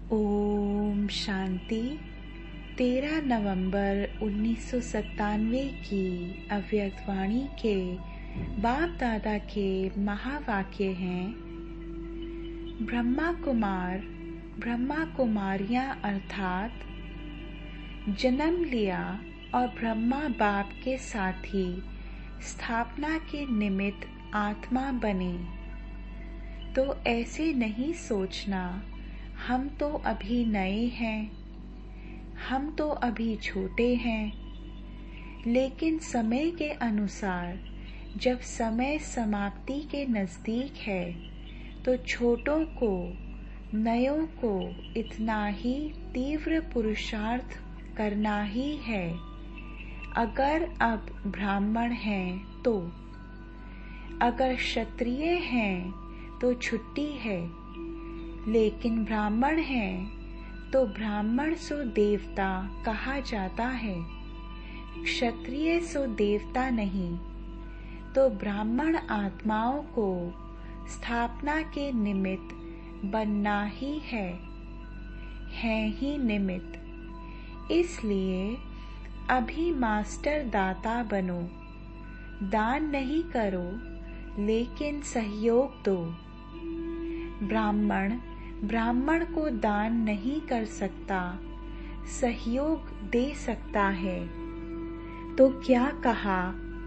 ओम शांति। 13 नवंबर 1997 की अव्यक्त वाणी के बाप दादा के महावाक्य हैं। ब्रह्मा कुमार ब्रह्मा कुमारियां अर्थात जन्म लिया और ब्रह्मा बाप के साथी स्थापना के निमित्त आत्मा बने। तो ऐसे नहीं सोचना हम तो अभी नए हैं, हम तो अभी छोटे हैं, लेकिन समय के अनुसार जब समय समाप्ति के नजदीक है तो छोटों को नयों को इतना ही तीव्र पुरुषार्थ करना ही है। अगर अब ब्राह्मण हैं तो, अगर क्षत्रिय हैं तो छुट्टी है, लेकिन ब्राह्मण हैं तो ब्राह्मण सो देवता कहा जाता है, क्षत्रिय सो देवता नहीं। तो ब्राह्मण आत्माओं को स्थापना के निमित्त बनना ही है ही निमित्त। इसलिए अभी मास्टर दाता बनो, दान नहीं करो लेकिन सहयोग दो। ब्राह्मण ब्राह्मण को दान नहीं कर सकता, सहयोग दे सकता है। तो क्या कहा,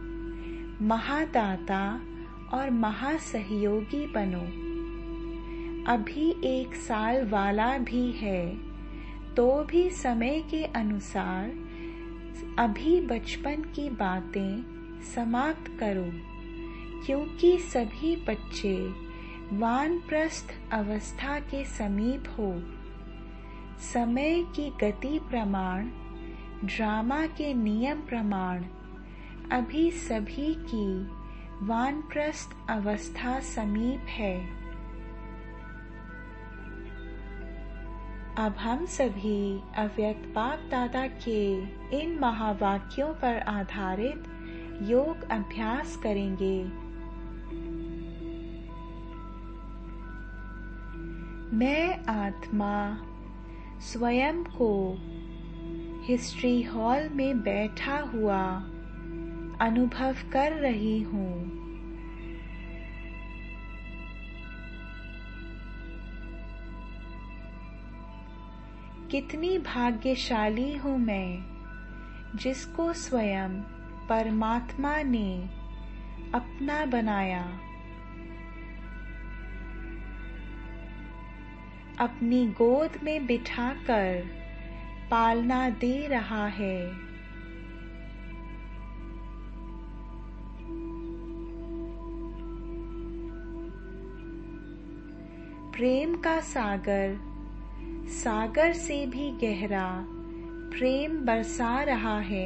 महादाता और महासहयोगी बनो। अभी 1 साल वाला भी है तो भी समय के अनुसार अभी बचपन की बातें समाप्त करो, क्योंकि सभी बच्चे वानप्रस्थ अवस्था के समीप हो। समय की गति प्रमाण, ड्रामा के नियम प्रमाण अभी सभी की वानप्रस्थ अवस्था समीप है। अब हम सभी अव्यक्त बाप दादा के इन महावाक्यों पर आधारित योग अभ्यास करेंगे। मैं आत्मा स्वयं को हिस्ट्री हॉल में बैठा हुआ अनुभव कर रही हूँ। कितनी भाग्यशाली हूँ मैं, जिसको स्वयं परमात्मा ने अपना बनाया, अपनी गोद में बिठाकर पालना दे रहा है। प्रेम का सागर, सागर से भी गहरा प्रेम बरसा रहा है।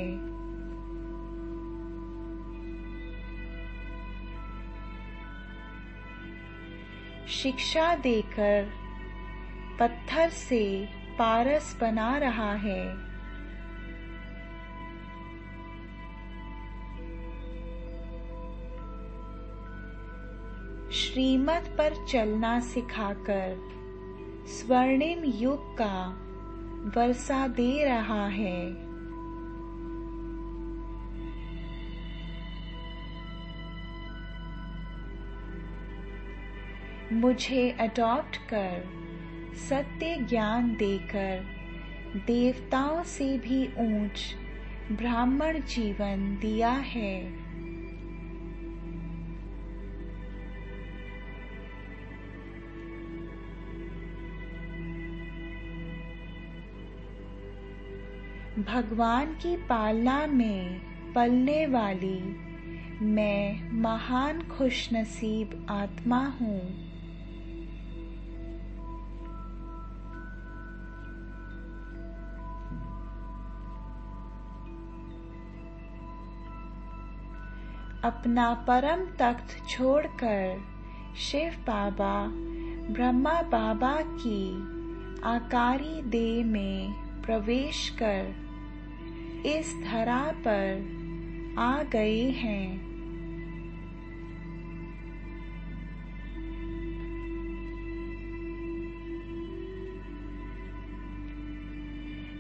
शिक्षा देकर पत्थर से पारस बना रहा है। श्रीमत पर चलना सिखाकर स्वर्णिम युग का वर्षा दे रहा है। मुझे अडॉप्ट कर सत्य ज्ञान देकर देवताओं से भी ऊंच ब्राह्मण जीवन दिया है। भगवान की पालना में पलने वाली मैं महान खुशनसीब आत्मा हूँ। अपना परम तख्त छोड़कर शिव बाबा ब्रह्मा बाबा की आकारी देह में प्रवेश कर इस धरा पर आ गए हैं।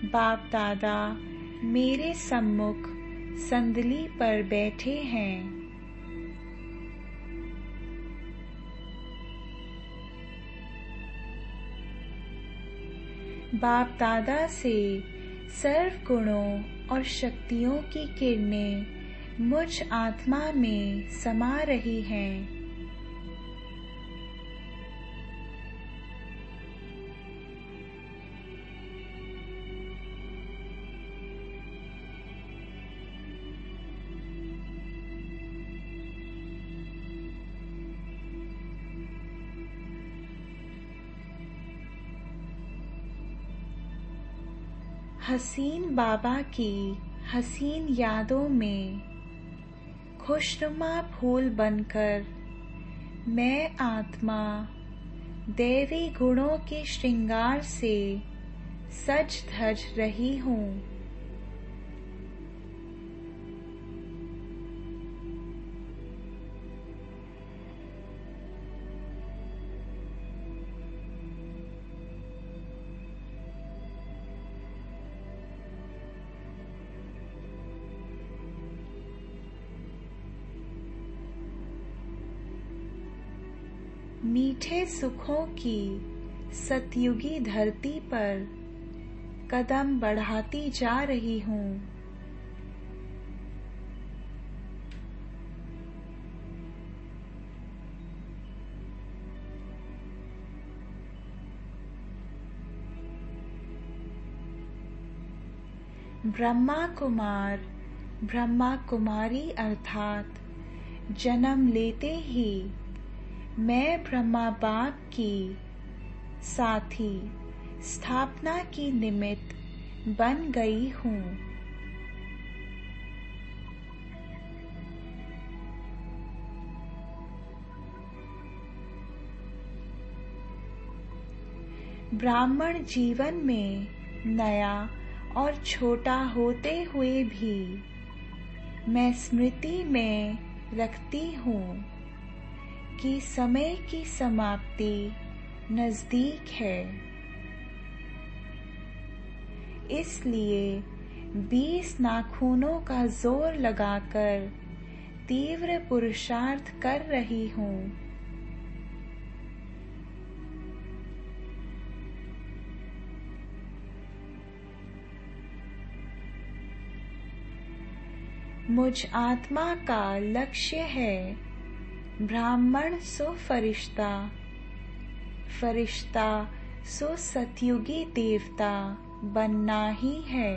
बाप दादा मेरे सम्मुख संदली पर बैठे हैं। बाप दादा से सर्व गुणों और शक्तियों की किरणें मुझ आत्मा में समा रही हैं। हसीन बाबा की हसीन यादों में खुशनुमा फूल बनकर मैं आत्मा दैवी गुणों के श्रृंगार से सज धज रही हूँ। मीठे सुखों की सतयुगी धरती पर कदम बढ़ाती जा रही हूँ। ब्रह्मा कुमार ब्रह्मा कुमारी अर्थात जन्म लेते ही मैं ब्रह्मा बाप की साथी स्थापना की निमित्त बन गई हूँ। ब्राह्मण जीवन में नया और छोटा होते हुए भी मैं स्मृति में रखती हूँ कि समय की समाप्ति नजदीक है। इसलिए 20 नाखूनों का जोर लगाकर तीव्र पुरुषार्थ कर रही हूँ। मुझ आत्मा का लक्ष्य है ब्राह्मण सो फरिश्ता, फरिश्ता सो सतयुगी देवता बनना ही है।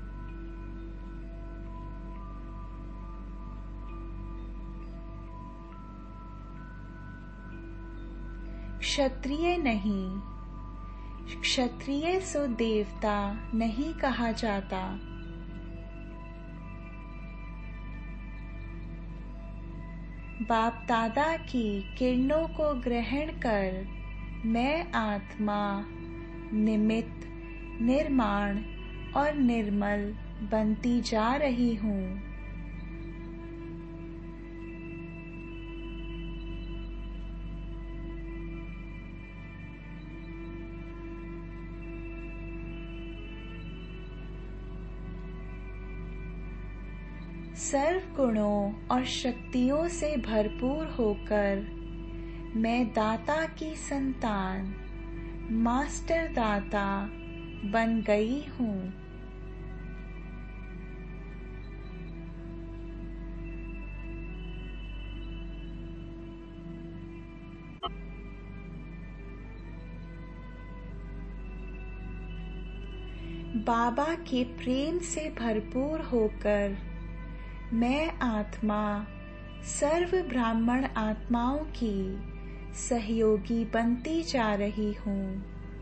क्षत्रिय नहीं, क्षत्रिय सो देवता नहीं कहा जाता। बाप दादा की किरणों को ग्रहण कर मैं आत्मा निमित्त, निर्माण और निर्मल बनती जा रही हूँ। सर्व गुणों और शक्तियों से भरपूर होकर मैं दाता की संतान, मास्टर दाता बन गई हूँ। बाबा के प्रेम से भरपूर होकर मैं आत्मा सर्व ब्राह्मण आत्माओं की सहयोगी बनती जा रही हूँ।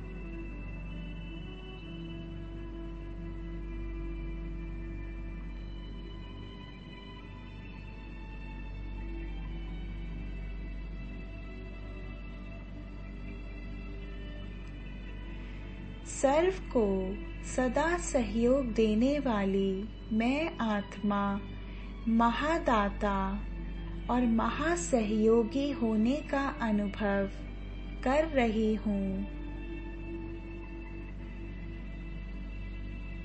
सर्व को सदा सहयोग देने वाली मैं आत्मा महादाता और महासहयोगी होने का अनुभव कर रही हूँ।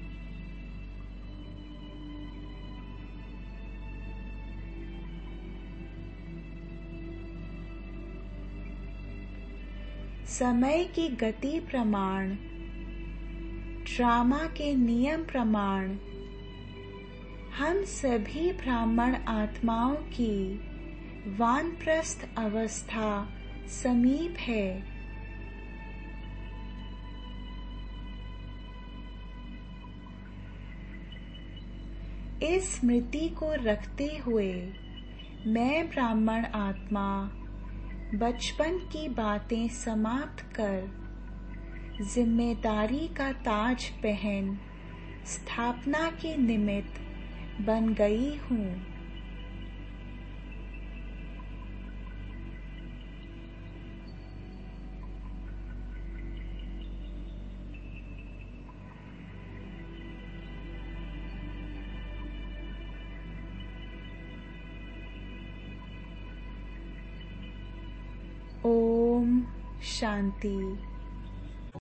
समय की गति प्रमाण, ड्रामा के नियम प्रमाण हम सभी ब्राह्मण आत्माओं की वानप्रस्थ अवस्था समीप है। इस स्मृति को रखते हुए मैं ब्राह्मण आत्मा बचपन की बातें समाप्त कर जिम्मेदारी का ताज पहन स्थापना के निमित्त बन गई हूँ। ओम शांति।